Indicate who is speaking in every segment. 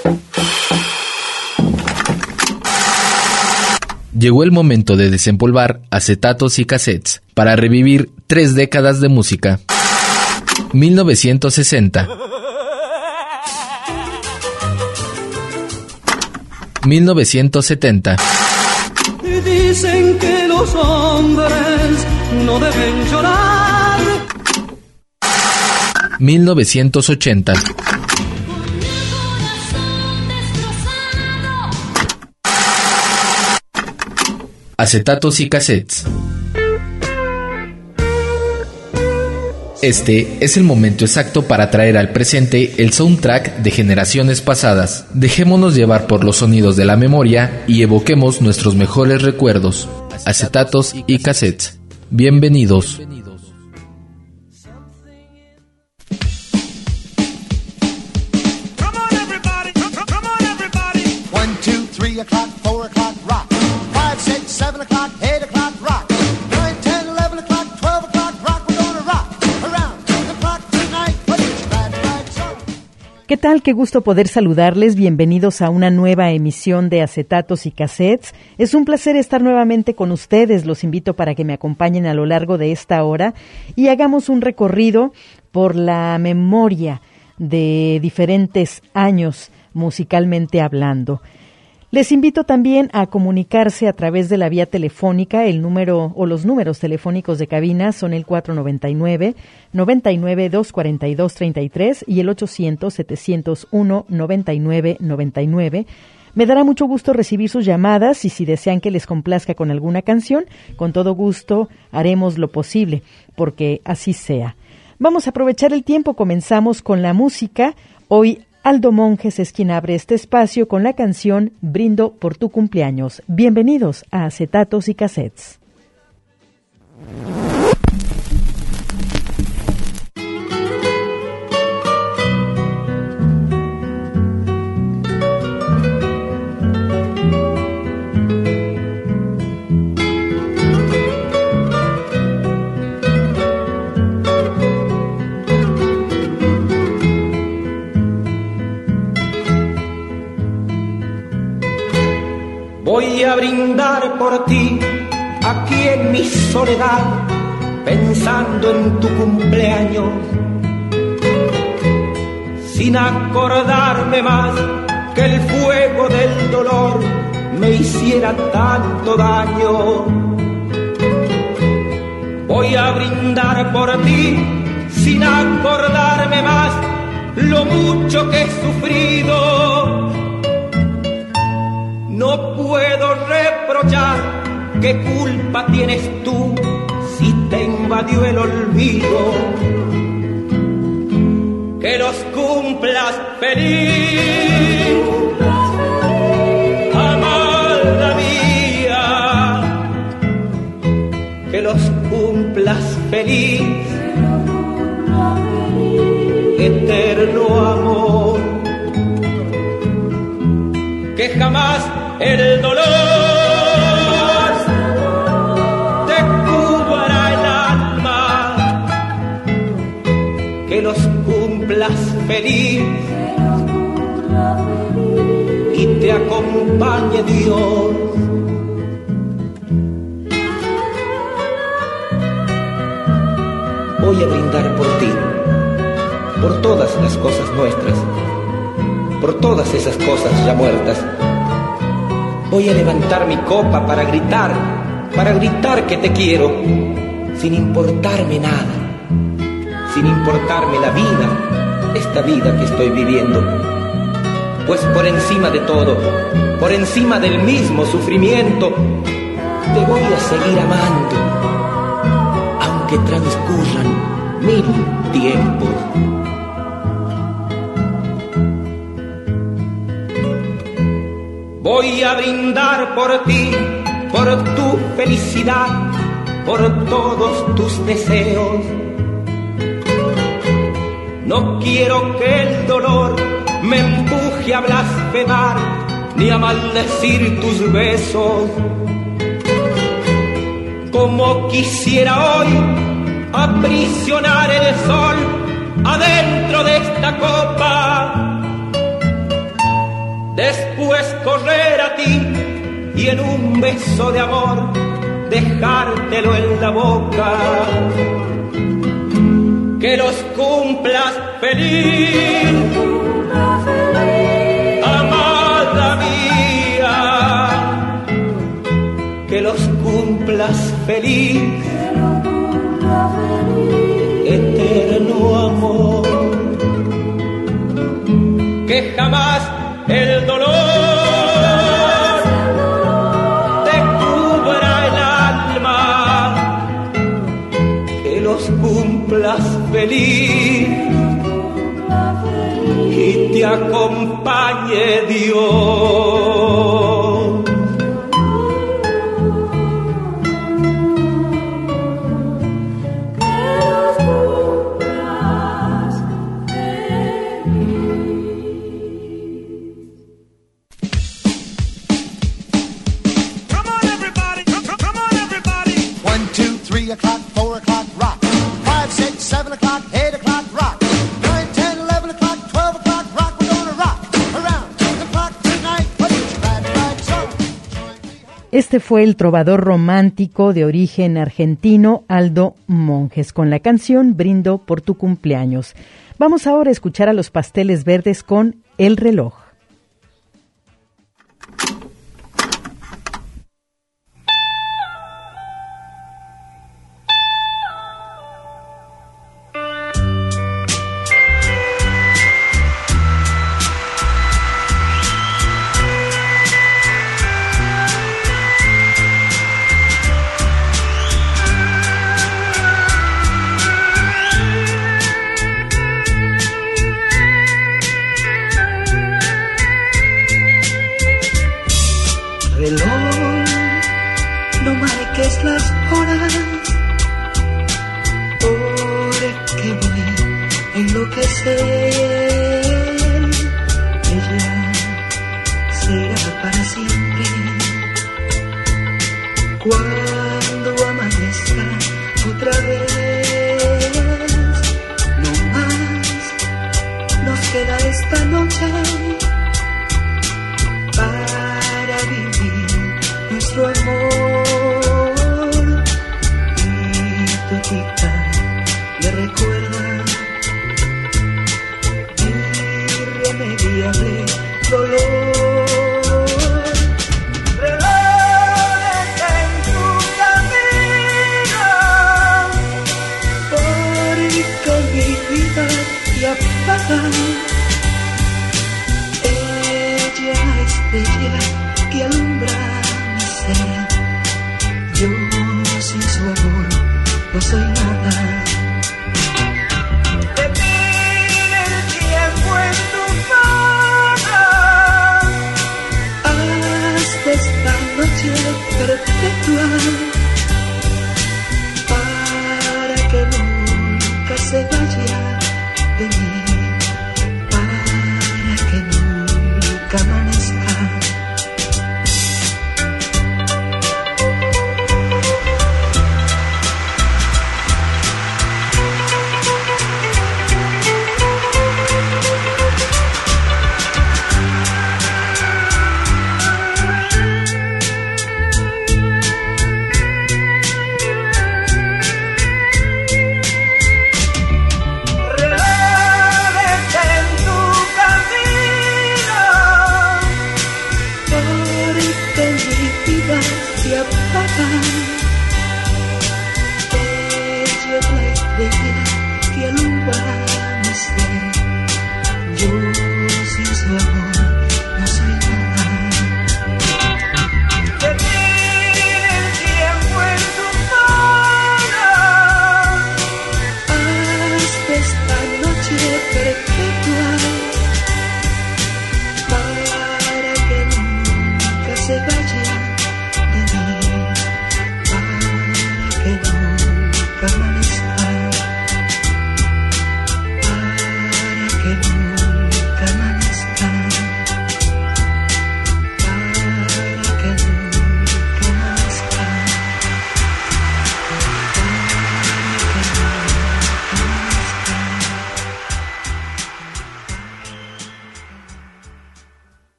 Speaker 1: Llegó el momento de desempolvar acetatos y cassettes para revivir 3 décadas de música. 1960, 1970.
Speaker 2: Dicen que los hombres no deben llorar.
Speaker 1: 1980. Acetatos y cassettes. Este es el momento exacto para traer al presente el soundtrack de generaciones pasadas. Dejémonos llevar por los sonidos de la memoria y evoquemos nuestros mejores recuerdos. Acetatos y cassettes. Bienvenidos.
Speaker 3: ¿Qué tal? Qué gusto poder saludarles. Bienvenidos a una nueva emisión de Acetatos y Cassettes. Es un placer estar nuevamente con ustedes. Los invito para que me acompañen a lo largo de esta hora y hagamos un recorrido por la memoria de diferentes años musicalmente hablando. Les invito también a comunicarse a través de la vía telefónica. El número o los números telefónicos de cabina son el 499-242-33 y el 800-701-9999. Me dará mucho gusto recibir sus llamadas y si desean que les complazca con alguna canción, con todo gusto haremos lo posible porque así sea. Vamos a aprovechar el tiempo, comenzamos con la música. Hoy Aldo Monjes es quien abre este espacio con la canción Brindo por tu cumpleaños. Bienvenidos a Acetatos y Cassettes.
Speaker 4: Voy a brindar por ti, aquí en mi soledad, pensando en tu cumpleaños, sin acordarme más que el fuego del dolor me hiciera tanto daño. Voy a brindar por ti, sin acordarme más lo mucho que he sufrido. No puedo reprochar qué culpa tienes tú si te invadió el olvido. Que los cumplas feliz, amada mía. Que los cumplas feliz, eterno amor. Que jamás el dolor te cubra el alma, que los cumplas feliz y te acompañe Dios. Voy a brindar por ti, por todas las cosas nuestras, por todas esas cosas ya muertas. Voy a levantar mi copa para gritar que te quiero, sin importarme nada, sin importarme la vida, esta vida que estoy viviendo. Pues por encima de todo, por encima del mismo sufrimiento, te voy a seguir amando, aunque transcurran 1000 tiempos. Voy a brindar por ti, por tu felicidad, por todos tus deseos. No quiero que el dolor me empuje a blasfemar, ni a maldecir tus besos. Como quisiera hoy aprisionar el sol adentro de esta copa, después correr a ti y en un beso de amor dejártelo en la boca. Que los cumplas feliz, amada mía. Que los cumplas feliz, eterno amor. Que jamás el dolor te cubra el alma. Que los cumplas feliz y te acompañe Dios.
Speaker 3: Este fue el trovador romántico de origen argentino Aldo Monjes con la canción Brindo por tu cumpleaños. Vamos ahora a escuchar a Los Pasteles Verdes con El reloj.
Speaker 2: No marques las horas, porque voy a enloquecer. Ella será para siempre. Cuando amanezca otra vez, no más nos queda esta noche para vivir nuestro amor. Y tu tita me recuerda irremediable dolor. Relojes en tu camino, porque mi vida te apaga. Ella estrella que alumbra mi ser. Yo sin su amor no soy nada. Detén el tiempo en tu mano. Haz de esta noche perpetua, para que nunca se vaya de mí, para que nunca amanezca.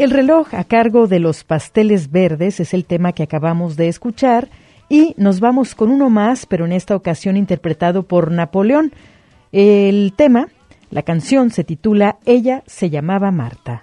Speaker 3: El reloj a cargo de Los Pasteles Verdes es el tema que acabamos de escuchar y nos vamos con uno más, pero en esta ocasión interpretado por Napoleón. El tema, la canción se titula Ella se llamaba Marta.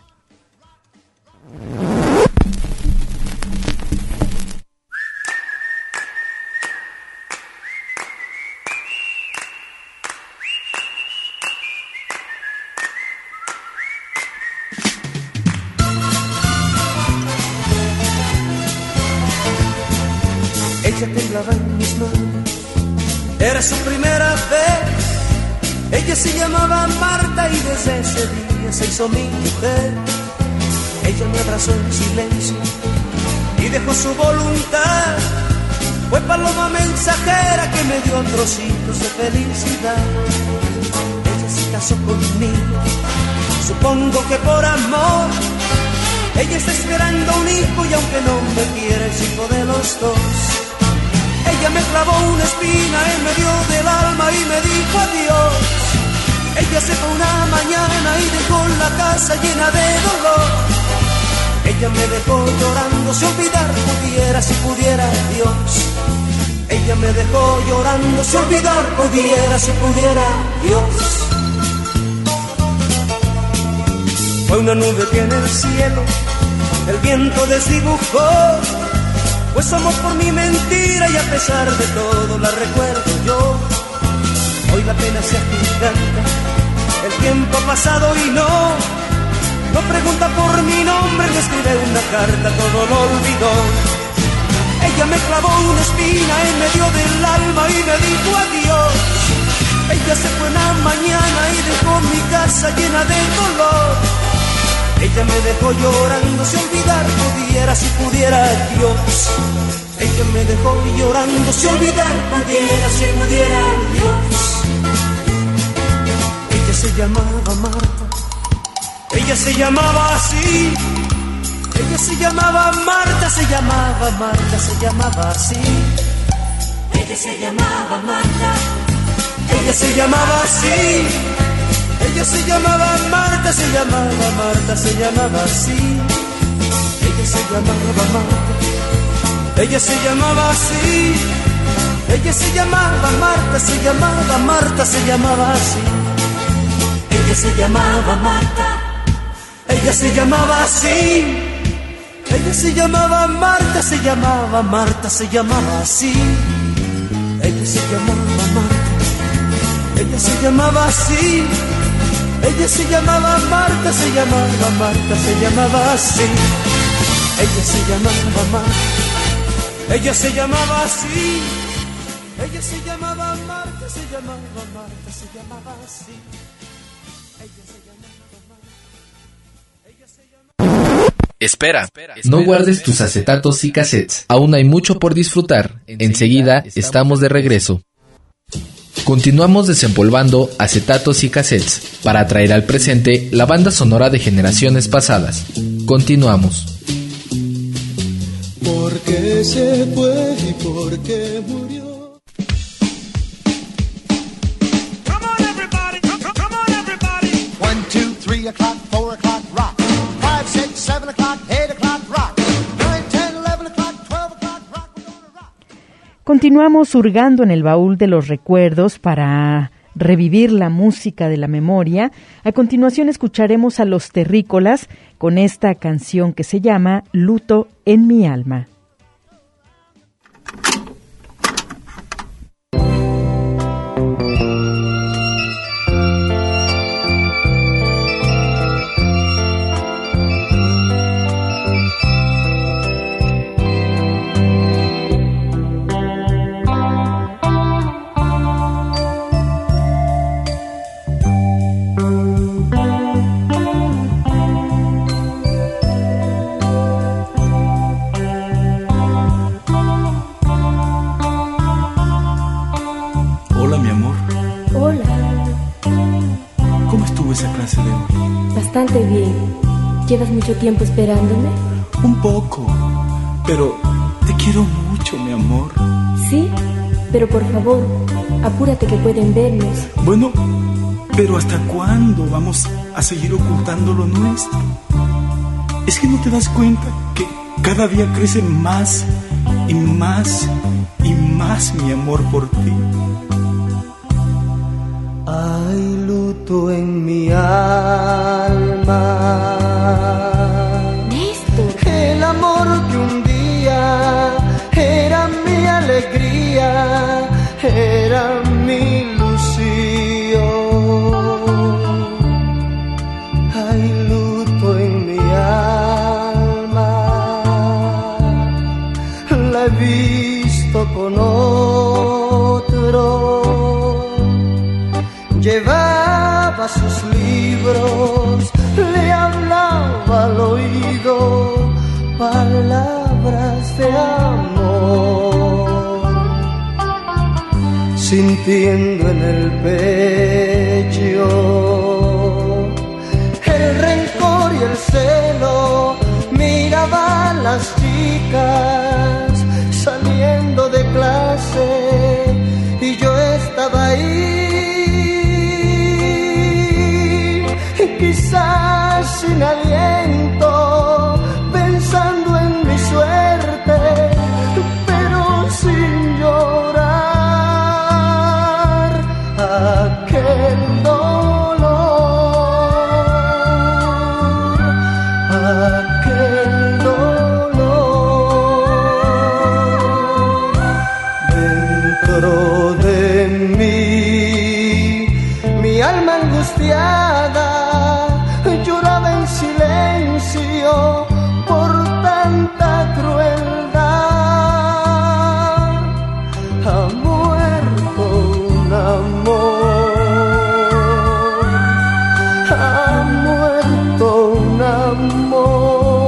Speaker 2: Ella temblaba en mis manos, era su primera vez. Ella se llamaba Marta y desde ese día se hizo mi mujer. Ella me abrazó en silencio y dejó su voluntad. Fue paloma mensajera que me dio trocitos de felicidad. Ella se casó conmigo, supongo que por amor. Ella está esperando un hijo y aunque no me quiere, es hijo de los dos. Ella me clavó una espina en medio del alma y me dijo adiós. Ella se fue una mañana y dejó la casa llena de dolor. Ella me dejó llorando, si olvidar pudiera, si pudiera Dios. Ella me dejó llorando, si olvidar pudiera, si pudiera Dios. Fue una nube que en el cielo el viento desdibujó. Pues somos por mi mentira y a pesar de todo la recuerdo yo. Hoy la pena se agiganta, el tiempo ha pasado y no pregunta por mi nombre, me escribe una carta, todo lo olvidó. Ella me clavó una espina en medio del alma y me dijo adiós. Ella se fue una mañana y dejó mi casa llena de dolor. Ella me dejó llorando, si olvidar pudiera, si pudiera Dios. Ella me dejó llorando, si olvidar pudiera, si pudiera Dios. Ella se llamaba Marta, ella se llamaba así. Ella se llamaba Marta, se llamaba Marta, se llamaba así. Ella se llamaba Marta, ella se llamaba así. Ella se llamaba Marta, se llamaba Marta, se llamaba así. Ella se llamaba Marta, ella se llamaba así. Ella se llamaba Marta, se llamaba Marta, se llamaba así. Ella se llamaba Marta, ella se llamaba así. Ella se llamaba Marta, se llamaba Marta, se llamaba así. Ella se llamaba Marta, ella se llamaba así. Ella se llamaba Marta, se llamaba Marta, se llamaba así. Ella se llamaba Marta, ella se llamaba así. Ella se llamaba Marta, se llamaba Marta, se llamaba así. Ella se llamaba Marta, ella se llamaba...
Speaker 1: Espera, no guardes tus acetatos y cassettes. Aún hay mucho por disfrutar. Enseguida estamos de regreso. Continuamos desempolvando acetatos y cassettes para traer al presente la banda sonora de generaciones pasadas. Continuamos.
Speaker 2: ¿Por qué se fue y por qué murió?
Speaker 5: Come on everybody, come on everybody. 1, 2, 3 o'clock, 4 o'clock, rock. 5, 6, 7 o'clock, 8 o'clock, rock. 9, 10, 11 o'clock, 12 o'clock, rock. We're gonna rock.
Speaker 3: Continuamos hurgando en el baúl de los recuerdos para revivir la música de la memoria. A continuación escucharemos a Los Terrícolas con esta canción que se llama Luto en mi alma.
Speaker 6: Bastante bien. ¿Llevas mucho tiempo esperándome?
Speaker 7: Un poco, pero te quiero mucho, mi amor.
Speaker 6: ¿Sí? Pero por favor, apúrate que pueden vernos.
Speaker 7: Bueno, pero ¿hasta cuándo vamos a seguir ocultando lo nuestro? Es que no te das cuenta que cada día crece más y más y más mi amor por ti.
Speaker 2: Hay luto en mi alma.
Speaker 6: Néstor.
Speaker 2: El amor que un día era mi alegría, era mi ilusión. Hay luto en mi alma. La he visto con otro. Llevaba sus libros, le hablaba al oído palabras de amor, sintiendo en el pecho el rencor y el celo. Miraba a las chicas saliendo de clase y yo estaba ahí. Quizás sin aliento, pensando en mi suerte, pero sin llorar aquel dolor, aquel dolor dentro de mi alma angustiada. Lloraba en silencio por tanta crueldad. Ha muerto un amor, ha muerto un amor.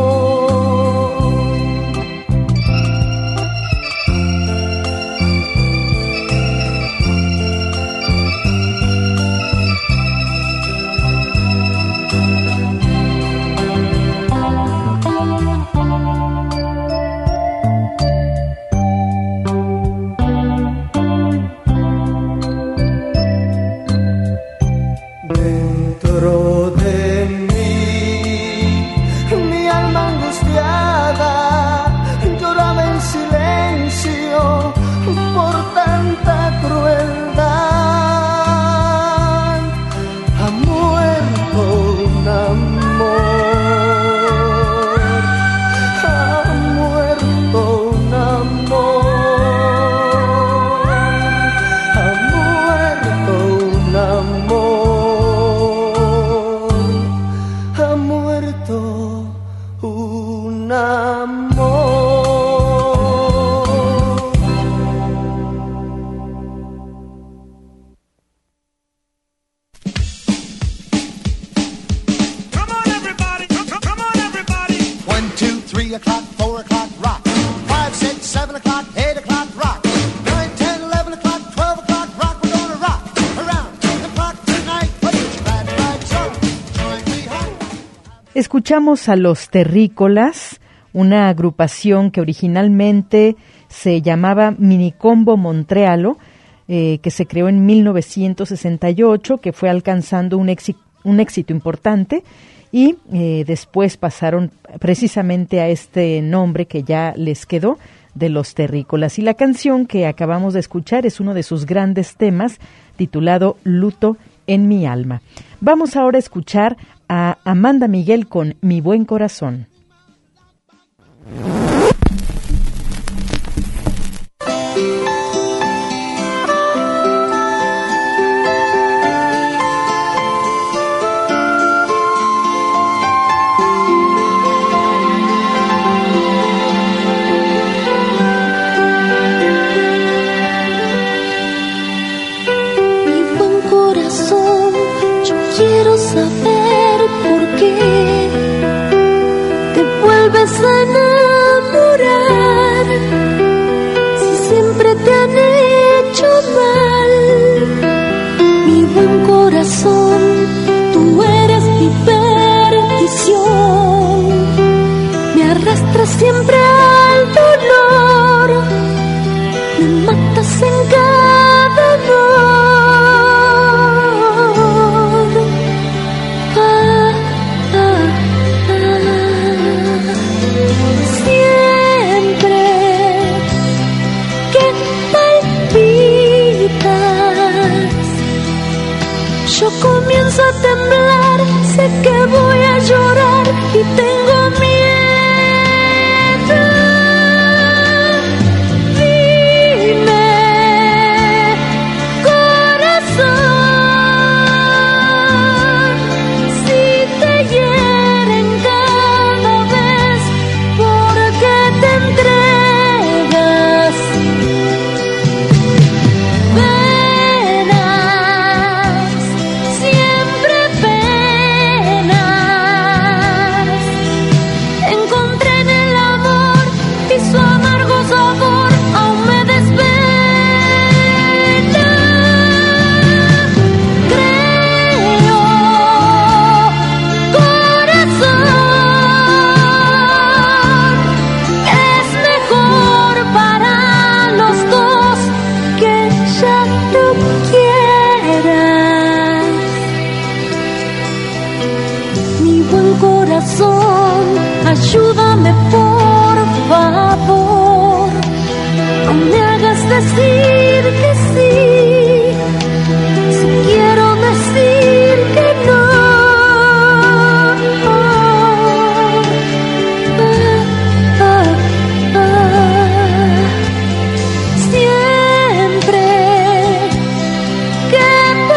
Speaker 3: Escuchamos a Los Terrícolas, una agrupación que originalmente se llamaba Minicombo Montrealo, que se creó en 1968, que fue alcanzando un éxito importante y después pasaron precisamente a este nombre que ya les quedó, de Los Terrícolas. Y la canción que acabamos de escuchar es uno de sus grandes temas, titulado Luto en mi alma. Vamos ahora a escuchar a Amanda Miguel con Mi Buen Corazón.
Speaker 8: A enamorar, si siempre te han hecho mal, mi buen corazón, tú eres mi perdición, me arrastras siempre al dolor, me matas en cada amor. Yo comienzo a temblar, sé que voy a llorar y tengo miedo. Dime, corazón, si te hieren cada vez, ¿por qué te entregas? Ayúdame por favor, no me hagas decir que sí, si quiero decir que no. Siempre que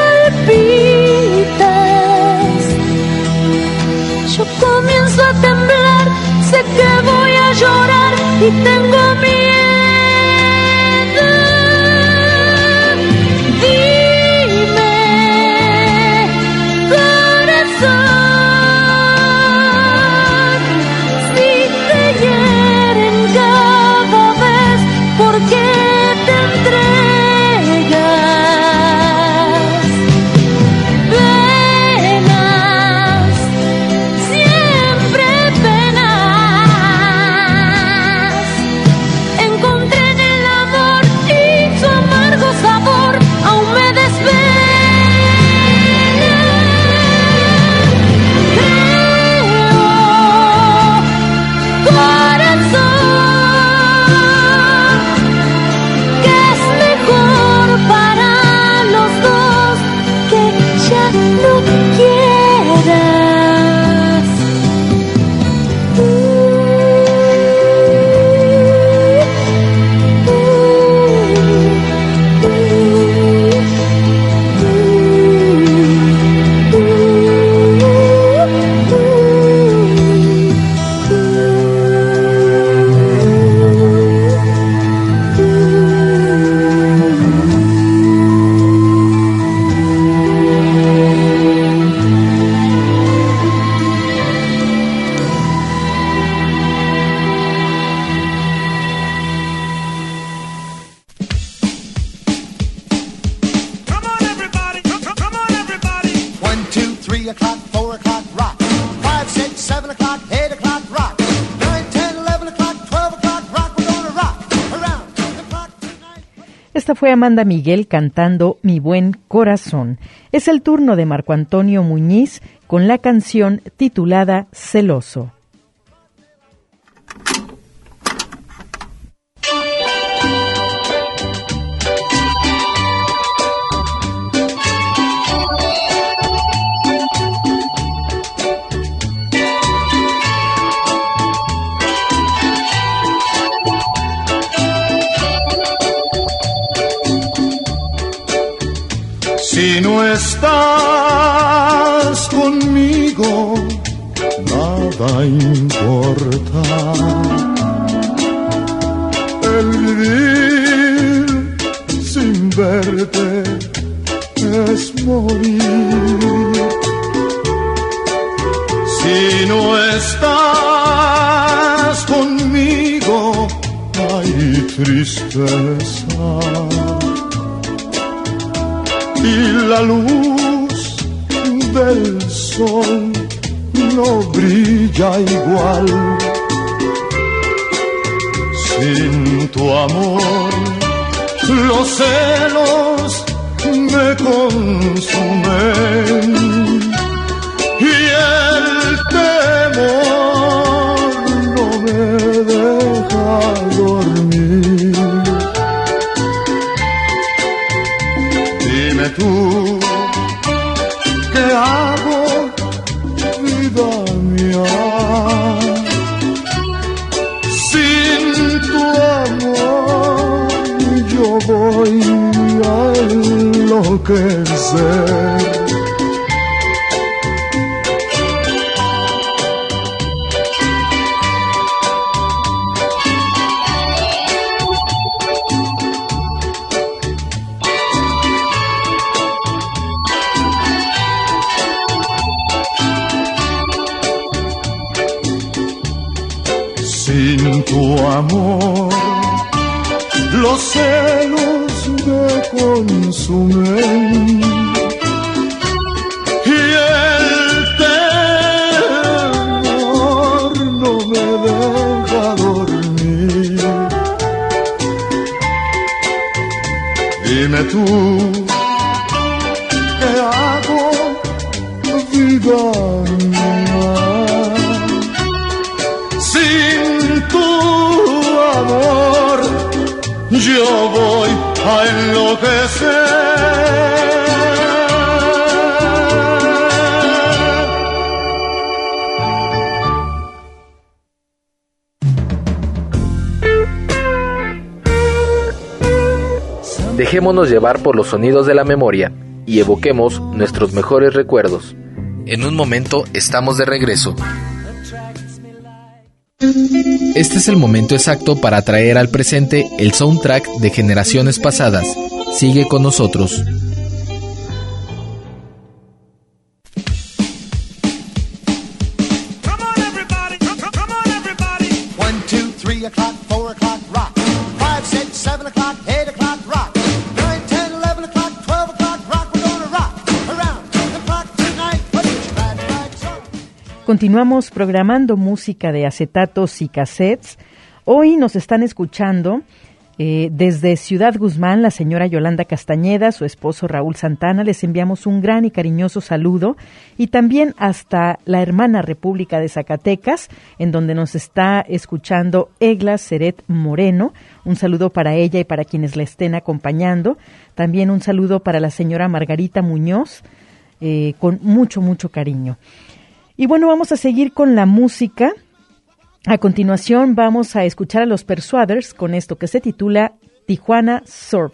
Speaker 8: palpitas, yo comienzo a temblar. Sé que voy a llorar y tengo miedo. Dime, corazón, si te hieren cada vez, ¿por qué te entregas? Penas, siempre penas. Encontré en el amor y su amargo sabor aún me desvela. Creo, corazón, que es mejor para los dos que ya no quieras.
Speaker 2: Come on, everybody. Come on, everybody.
Speaker 5: 1, 2, 3 o'clock, 4 o'clock, rock. 5, 6, 7 o'clock, 8 o'clock, rock. 9, 10, 11 o'clock, 12 o'clock, rock. We're gonna rock around the clock tonight.
Speaker 3: Esta fue Amanda Miguel cantando Mi Buen Corazón. Es el turno de Marco Antonio Muñiz con la canción titulada Celoso.
Speaker 7: Si no estás conmigo, nada importa. El vivir sin verte es morir. Si no estás conmigo, hay tristeza. Y la luz del sol no brilla igual. Sin tu amor, los celos me consumen y el temor no me deja dormir. Dime tú,
Speaker 5: voy a enloquecer. Sin tu amor, los celos me consumen y el temor no me deja dormir. Dime tú, ¿qué hago, vida mía? Yo voy a enloquecer.
Speaker 1: Dejémonos llevar por los sonidos de la memoria y evoquemos nuestros mejores recuerdos. En un momento estamos de regreso. Este es el momento exacto para traer al presente el soundtrack de generaciones pasadas. Sigue con nosotros.
Speaker 3: Continuamos programando música de acetatos y cassettes. Hoy nos están escuchando desde Ciudad Guzmán la señora Yolanda Castañeda, su esposo Raúl Santana. Les enviamos un gran y cariñoso saludo. Y también hasta la hermana República de Zacatecas, en donde nos está escuchando Egla Ceret Moreno. Un saludo para ella y para quienes la estén acompañando. También un saludo para la señora Margarita Muñoz, con mucho, mucho cariño. Y bueno, vamos a seguir con la música. A continuación vamos a escuchar a los Persuaders con esto que se titula Tijuana Surf.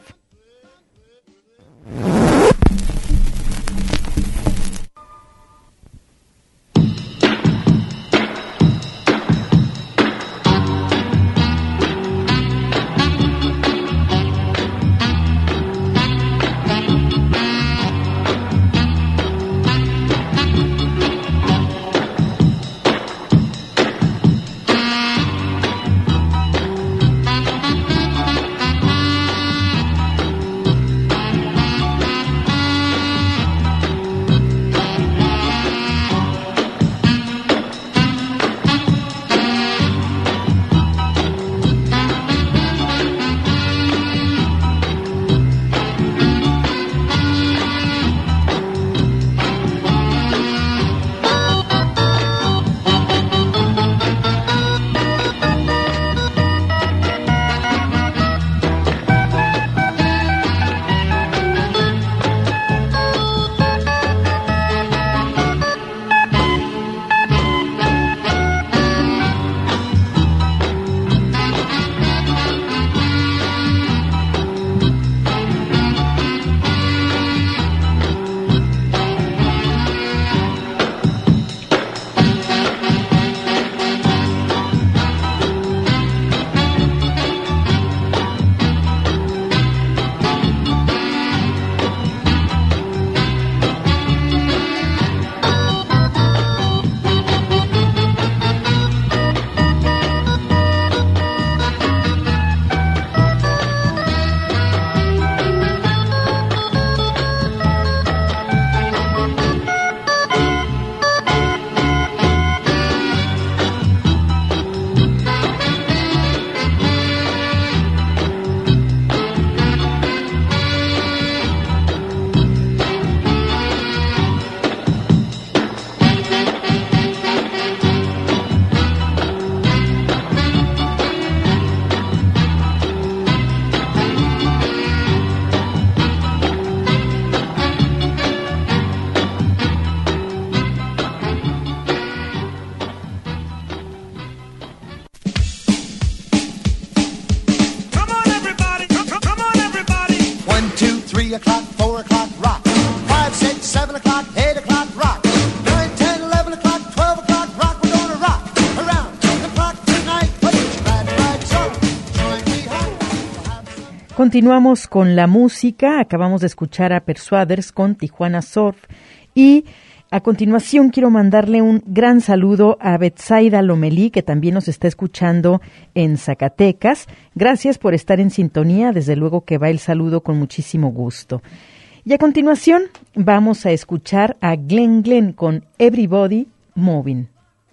Speaker 5: 3 o'clock, 4 o'clock, rock. 5, 6, 7 o'clock, 8 o'clock, rock. 9, 10, 11 o'clock, 12 o'clock, rock. We're gonna rock around the clock tonight. Put your glad rags on. Join me home.
Speaker 3: Continuamos con la música. Acabamos de escuchar a Persuaders con Tijuana Surf y a continuación quiero mandarle un gran saludo a Betsaida Lomelí, que también nos está escuchando en Zacatecas. Gracias por estar en sintonía, desde luego que va el saludo con muchísimo gusto. Y a continuación vamos a escuchar a Glenn Glenn con Everybody Moving.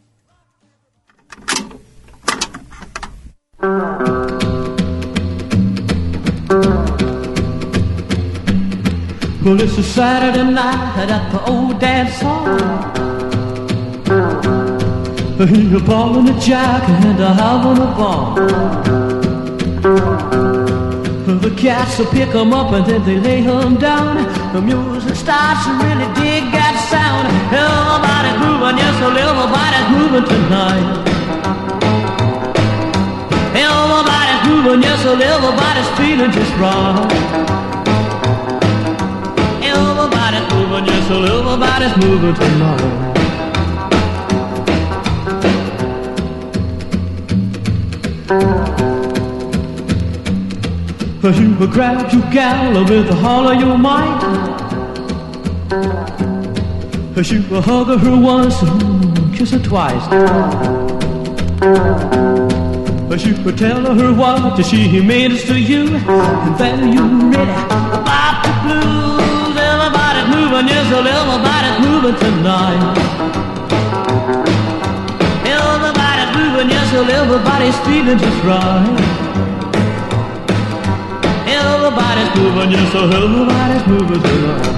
Speaker 9: Well, it's a Saturday night at the old dance hall. You're balling a jack and having a ball. The cats will pick 'em up and then they lay 'em down. The music starts to really dig that sound. Everybody's moving, yes, well, everybody's moving tonight. Everybody's moving, yes, well, everybody's feeling just right. Everybody's moving, yes, well, everybody's moving tonight. You will grab your gal with all of your might. You will hug her once and kiss her twice. You will tell her what she means to you, and then you're ready about the blues. Everybody's moving, yes, well, everybody's moving tonight. Everybody's moving, yes, well, everybody's feeling just right. Everybody's moving, yes, so everybody's moving tonight.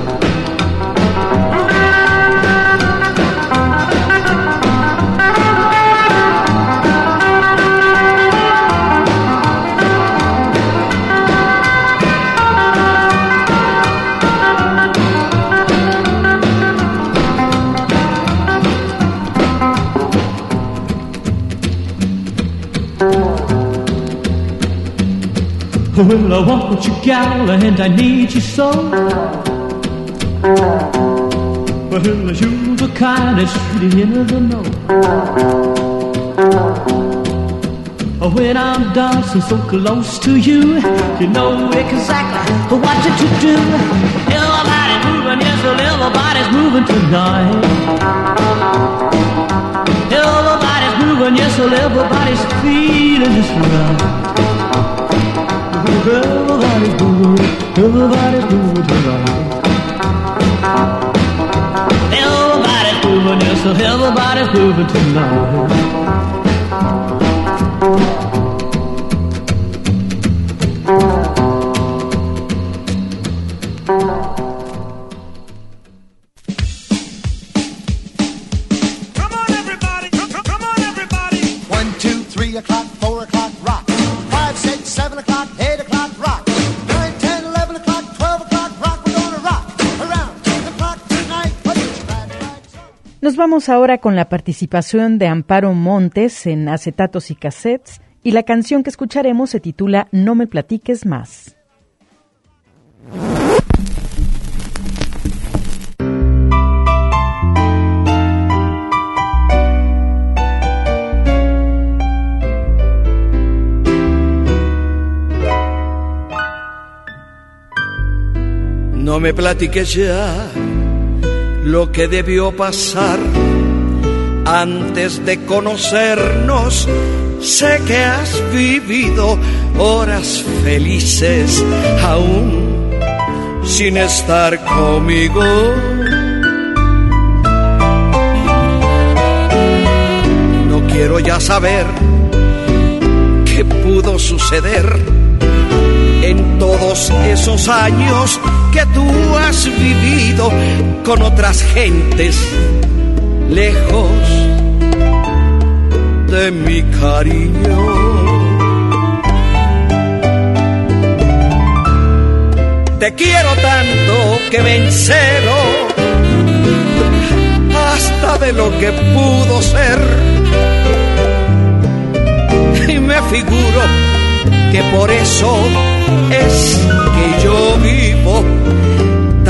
Speaker 9: Well, I want you, gal, and I need you so. Well, you're the kind that's really in the know. When I'm dancing so close to you, you know exactly what to do. Everybody's moving, yes, well, everybody's moving tonight. Everybody's moving, yes, well, everybody's feeling just right. Everybody's moving tonight. Everybody's moving, yes, so everybody's moving tonight.
Speaker 2: Come on, everybody. Come on, everybody.
Speaker 5: 1, 2, 3 o'clock, 4 o'clock, rock. 5, 6, 7 o'clock, 8 o'clock, rock. 9, 10, 11 o'clock, 12 o'clock, rock. We're gonna rock around the clock tonight. Put your glad rags on.
Speaker 3: Nos vamos ahora con la participación de Amparo Montes en Acetatos y Cassettes, y la canción que escucharemos se titula No me platiques más.
Speaker 10: No me platiques ya lo que debió pasar antes de conocernos. Sé que has vivido horas felices aún sin estar conmigo. No quiero ya saber qué pudo suceder en todos esos años que tú has vivido con otras gentes lejos de mi cariño. Te quiero tanto que me encelo hasta de lo que pudo ser, y me figuro que por eso es que yo vivo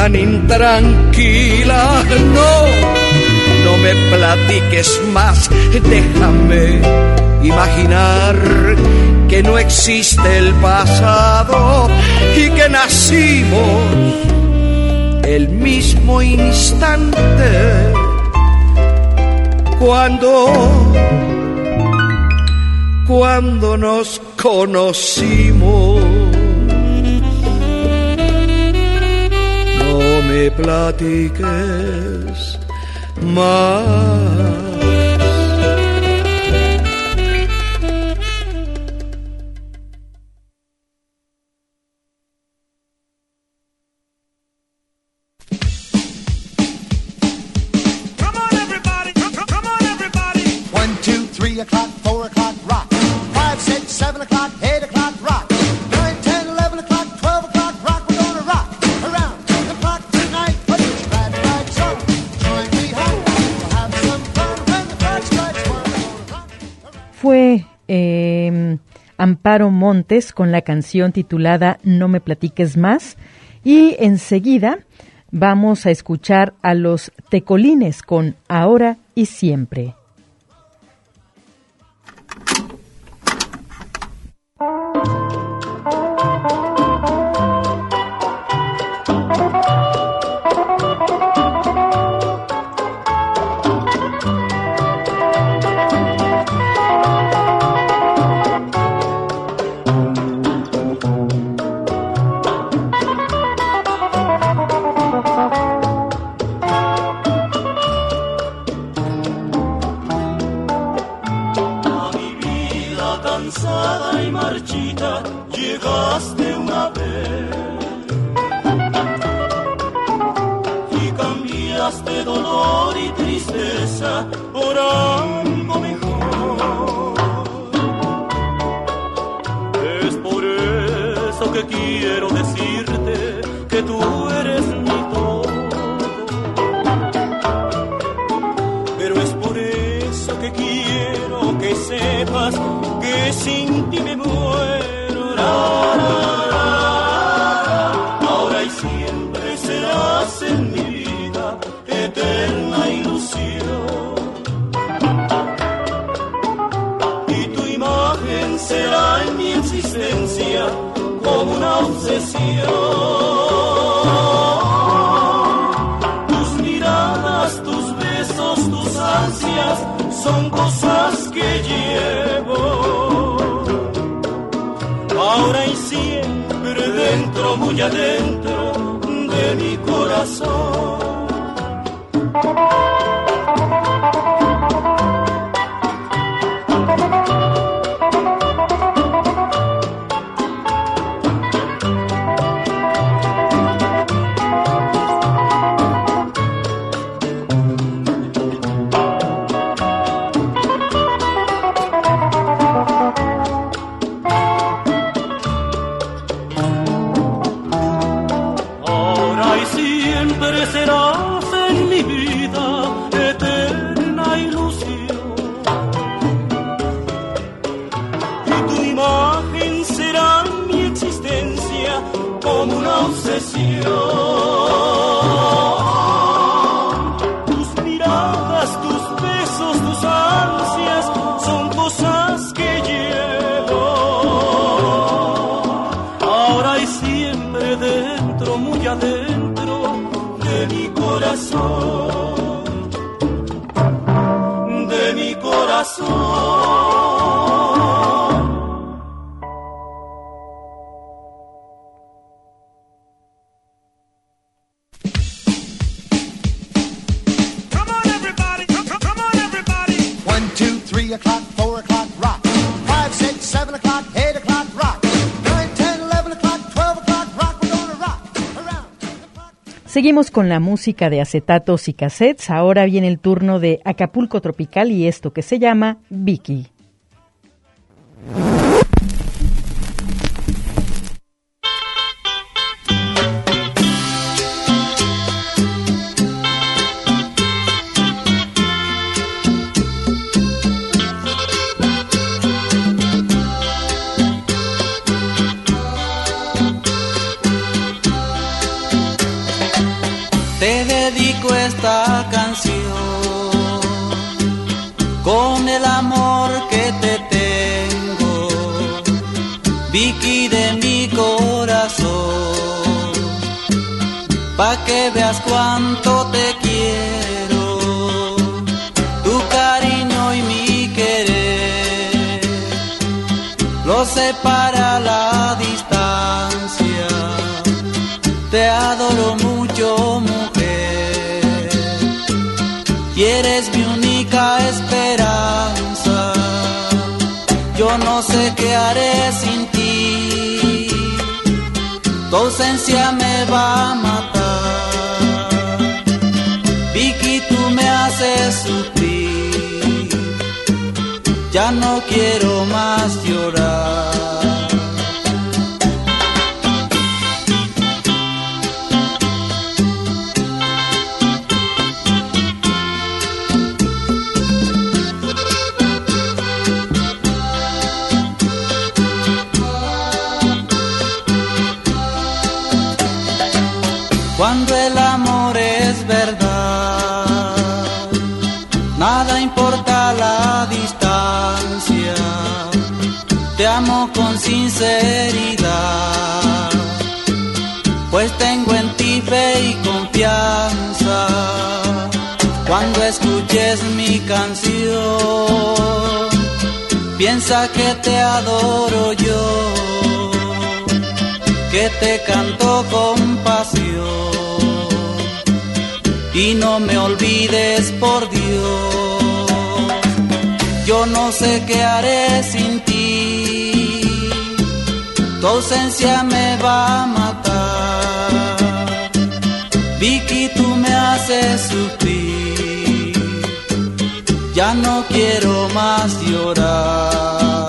Speaker 10: tan intranquila. No me platiques más, déjame imaginar que no existe el pasado y que nacimos el mismo instante cuando nos conocimos. No me platiques más.
Speaker 3: Fue Amparo Montes con la canción titulada No me platiques más, y enseguida vamos a escuchar a los Tecolines con Ahora y Siempre.
Speaker 2: Cansada y marchita, llegaste una vez y cambiaste dolor y tristeza por algo mejor. Es por eso que quiero decirte que tú eres mi todo, pero es por eso que quiero que sepas que sin ti me muero. Ahora y siempre serás en mi vida eterna ilusión, y tu imagen será en mi existencia como una obsesión. Tus miradas, tus besos, tus ansias son cosas que llevo ahora y siempre dentro, muy adentro de mi corazón. Tus miradas, tus besos, tus ansias son cosas que llevo ahora y siempre dentro, muy adentro de mi corazón, de mi corazón.
Speaker 3: Seguimos con la música de acetatos y cassettes. Ahora viene el turno de Acapulco Tropical y esto que se llama Vicky.
Speaker 11: te dedico esta canción con el amor que te tengo, Vicky de mi corazón, pa' que veas cuánto te quiero, tu cariño y mi querer, lo separa la distancia, te adoro mucho, mujer, y eres mi única esperanza, yo no sé qué haré sin ti, tu ausencia me va a matar, Vicky, tú me haces sufrir, ya no quiero más llorar. Cuando el amor es verdad, nada importa la distancia, te amo con sinceridad, pues tengo en ti fe y confianza. Cuando escuches mi canción, piensa que te adoro yo, que te canto con pasión, y no me olvides por Dios, yo no sé qué haré sin ti, tu ausencia me va a matar, Vicky, tú me haces sufrir, ya no quiero más llorar.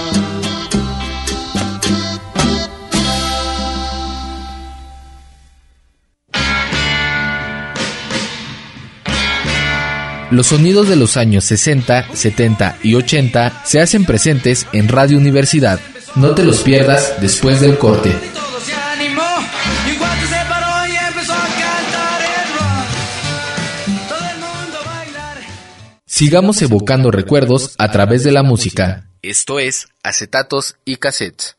Speaker 1: Los sonidos de los años 60, 70 y 80 se hacen presentes en Radio Universidad. No te los pierdas después del corte. Sigamos evocando recuerdos a través de la música. Esto es Acetatos y Cassettes.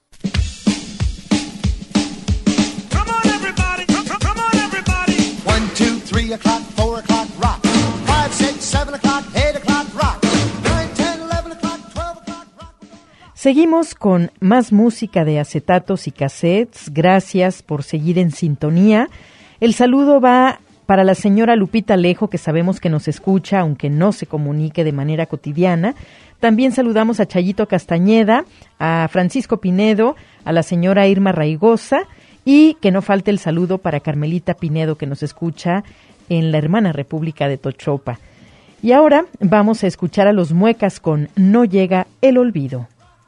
Speaker 3: Seguimos con más música de Acetatos y Cassettes. Gracias por seguir en sintonía. El saludo va para la señora Lupita Alejo, que sabemos que nos escucha, aunque no se comunique de manera cotidiana. También saludamos a Chayito Castañeda, a Francisco Pinedo, a la señora Irma Raigosa, y que no falte el saludo para Carmelita Pinedo, que nos escucha en la hermana República de Tochopa. Y ahora vamos a escuchar a Los Muecas con No llega el olvido.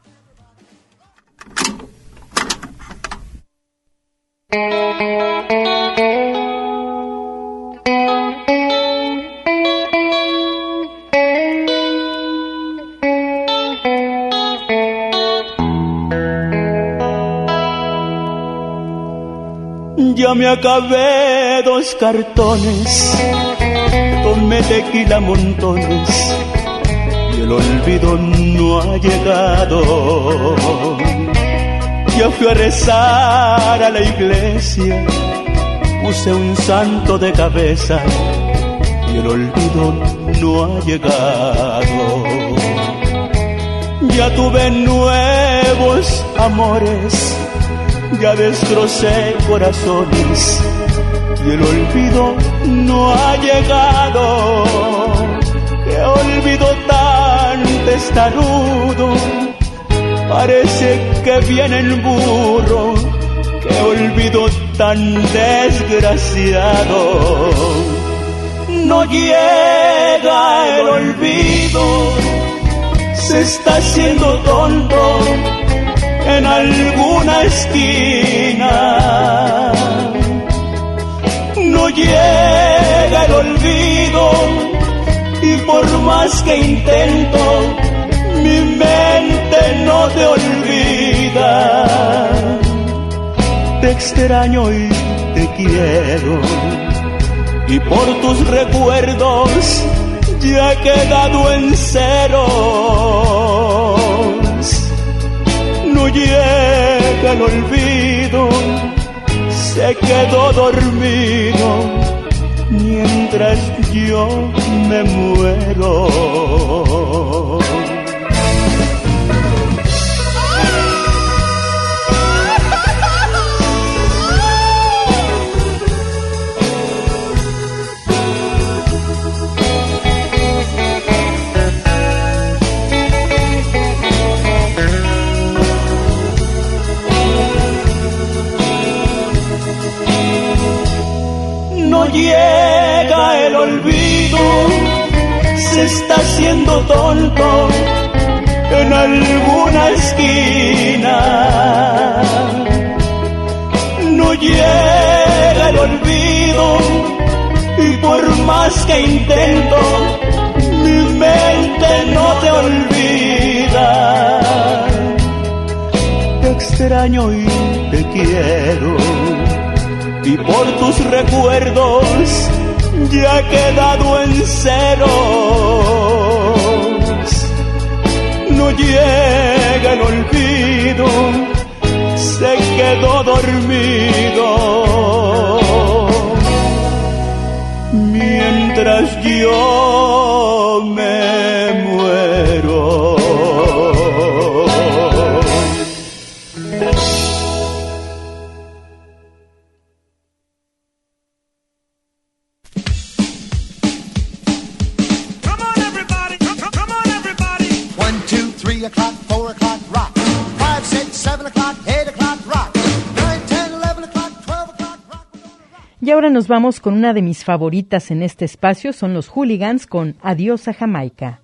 Speaker 7: Ya me acabé 2 cartones, tomé tequila montones y el olvido no ha llegado. Ya fui a rezar a la iglesia, puse un santo de cabeza y el olvido no ha llegado. Ya tuve nuevos amores, ya destrocé corazones y el olvido no ha llegado. Qué olvido tan testarudo, parece que viene el burro. Qué olvido tan desgraciado. No llega el olvido, se está haciendo tonto en alguna esquina. No llega el olvido y por más que intento, mi mente no te olvida. Te extraño y te quiero, y por tus recuerdos ya he quedado en ceros. No llega el olvido, se quedó dormido mientras yo me muero. No llega el olvido, se está haciendo tonto en alguna esquina. No llega el olvido y por más que intento, mi mente no te olvida. Te extraño y te quiero, y por tus recuerdos ya he quedado en ceros. No llega el olvido, se quedó dormido mientras yo me muero.
Speaker 3: Y ahora nos vamos con una de mis favoritas en este espacio, son los Hooligans con Adiós a Jamaica.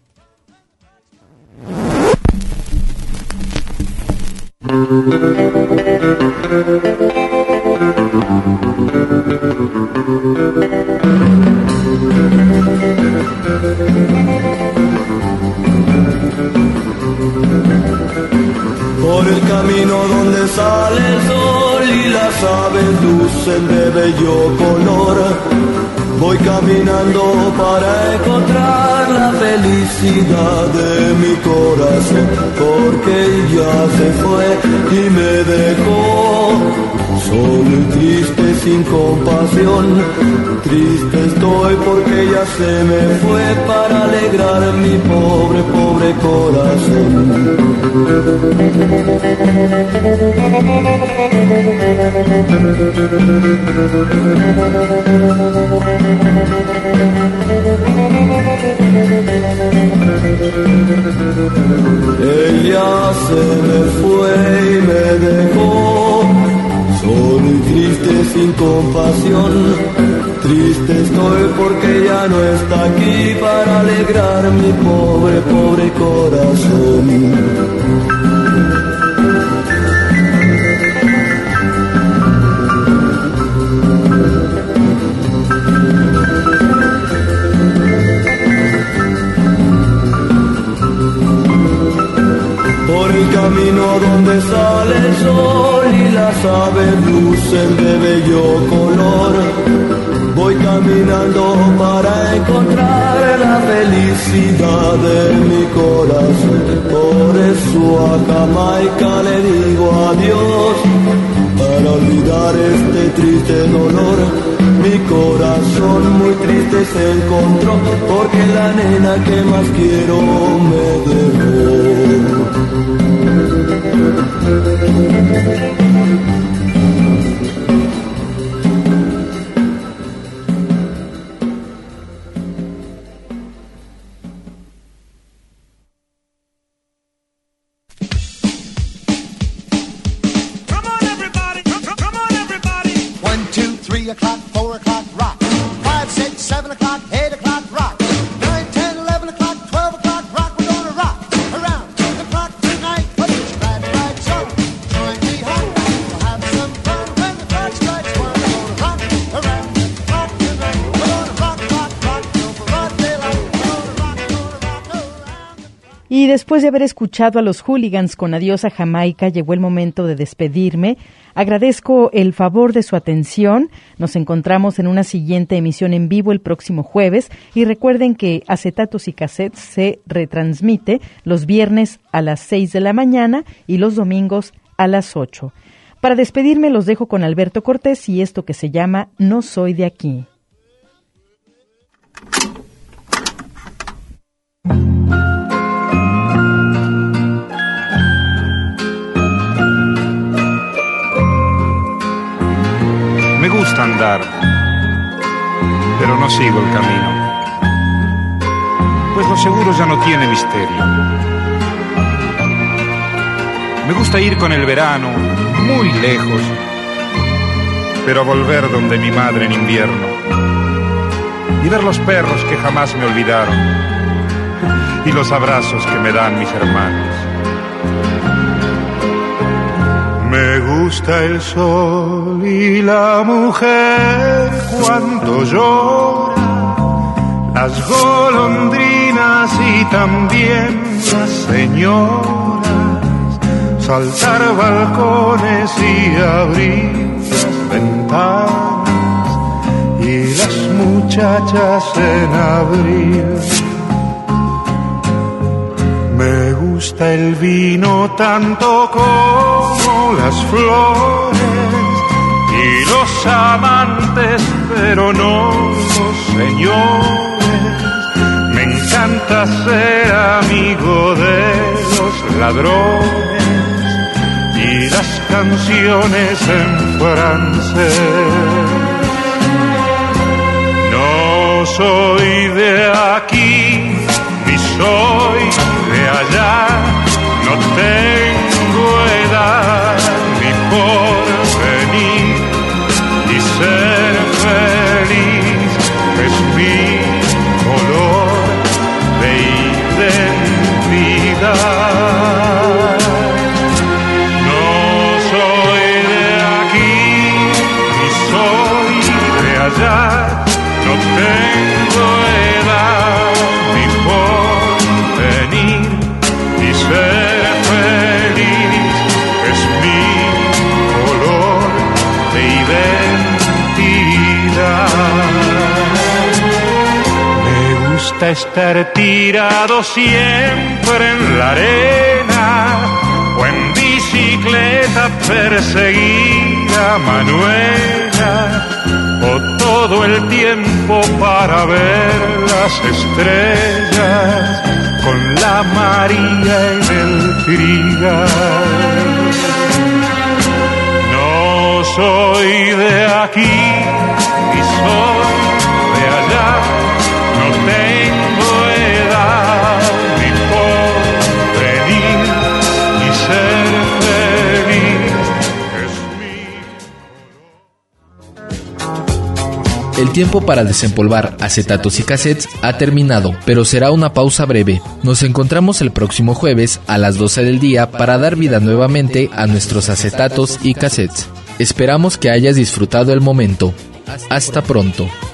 Speaker 12: Por el camino donde sale el sol y las aves lucen de bello color, voy caminando para encontrar la felicidad de mi corazón, porque ya se fue y me dejó solo y triste, sin compasión. Triste estoy porque ya se me fue para alegrar mi pobre, pobre corazón. Ella se me fue y me dejó solo y triste, sin compasión. Triste estoy porque ya no está aquí para alegrar mi pobre, pobre corazón. Por el camino donde sale el sol y las aves lucen de bello color, voy caminando para encontrar la felicidad de mi corazón. Por eso a Jamaica le digo adiós, para olvidar este triste dolor. Mi corazón muy triste se encontró, porque la nena que más quiero me dejó.
Speaker 3: Y después de haber escuchado a los Hooligans con Adiós a Jamaica, llegó el momento de despedirme. Agradezco el favor de su atención. Nos encontramos en una siguiente emisión en vivo el próximo jueves. Y recuerden que Acetatos y Cassettes se retransmite los viernes a las 6 de la mañana y los domingos a las 8. Para despedirme los dejo con Alberto Cortés y esto que se llama No Soy de Aquí.
Speaker 13: Me gusta andar, pero no sigo el camino, pues lo seguro ya no tiene misterio. Me gusta ir con el verano muy lejos, pero volver donde mi madre en invierno, y ver los perros que jamás me olvidaron, y los abrazos que me dan mis hermanos. Me gusta el sol y la mujer cuando llora, las golondrinas y también las señoras, saltar balcones y abrir las ventanas, y las muchachas en abril. Me gusta el vino tanto como las flores y los amantes, pero no los señores. Me encanta ser amigo de los ladrones y las canciones en francés. No soy de aquí ni soy de allá, no tengo edad ni porvenir, y ser feliz es mi color de identidad. No soy de aquí ni soy de allá, no tengo edad ni porvenir, y ser feliz es mi color de identidad. Me gusta estar tirado siempre en la arena, o en bicicleta perseguir a Manuela, o todo el tiempo para ver las estrellas con la María en el trigal. No soy de aquí ni soy de allá, no tengo edad ni porvenir, y ser feliz es mi.
Speaker 1: El tiempo para desempolvar acetatos y cassettes ha terminado, pero será una pausa breve. Nos encontramos el próximo jueves a las 12 del día para dar vida nuevamente a nuestros acetatos y cassettes. Esperamos que hayas disfrutado el momento. Hasta pronto.